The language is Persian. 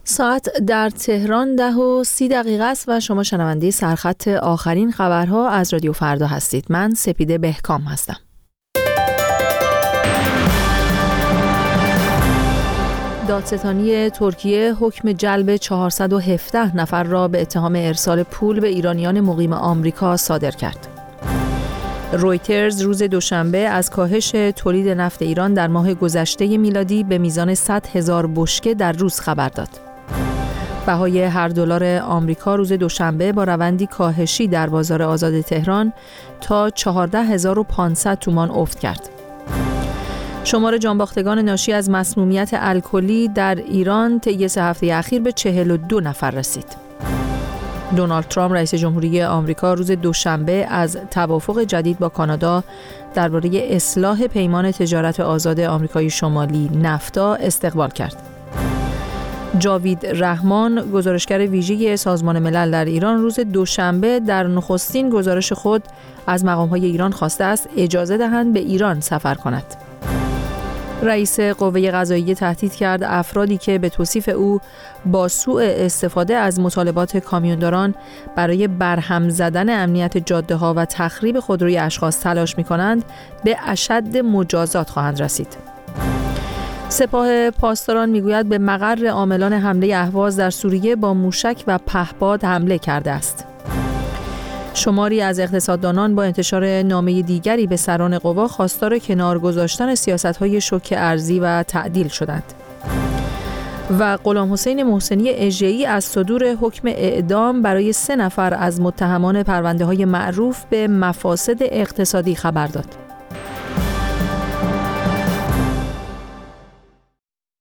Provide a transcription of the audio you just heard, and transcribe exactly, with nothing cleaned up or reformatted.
ساعت در تهران ده و سی دقیقه است و شما شنونده سرخط آخرین خبرها از رادیو فردا هستید. من سپیده بهکام هستم. دادستانی ترکیه حکم جلب چهارصد و هفده نفر را به اتهام ارسال پول به ایرانیان مقیم آمریکا صادر کرد. رویترز روز دوشنبه از کاهش تولید نفت ایران در ماه گذشته میلادی به میزان صد هزار بشکه در روز خبر داد. بهای هر دلار آمریکا روز دوشنبه با روندی کاهشی در بازار آزاد تهران تا چهارده هزار و پانصد تومان افت کرد. شمار جانباختگان ناشی از مسمومیت الکلی در ایران طی سه هفته اخیر به چهل و دو نفر رسید. دونالد ترامپ رئیس جمهوری آمریکا روز دوشنبه از توافق جدید با کانادا درباره اصلاح پیمان تجارت آزاد آمریکای شمالی نفتا استقبال کرد. جاوید رحمان، گزارشگر ویژه سازمان ملل در ایران، روز دوشنبه در نخستین گزارش خود از مقام‌های ایران خواسته است اجازه دهند به ایران سفر کند. رئیس قوه قضاییه تهدید کرد افرادی که به توصیف او با سوء استفاده از مطالبات کامیونداران برای برهم زدن امنیت جاده‌ها و تخریب خودروی اشخاص تلاش می‌کنند به اشد مجازات خواهند رسید. سپاه پاسداران میگوید به مقر عاملان حمله اهواز در سوریه با موشک و پهپاد حمله کرده است. شماری از اقتصاددانان با انتشار نامه دیگری به سران قوا خواستار کنار گذاشتن سیاست‌های شوک ارضی و تعدیل شدند. و غلام حسین محسنی اژه‌ای از صدور حکم اعدام برای سه نفر از متهمان پرونده‌های معروف به مفاسد اقتصادی خبر داد.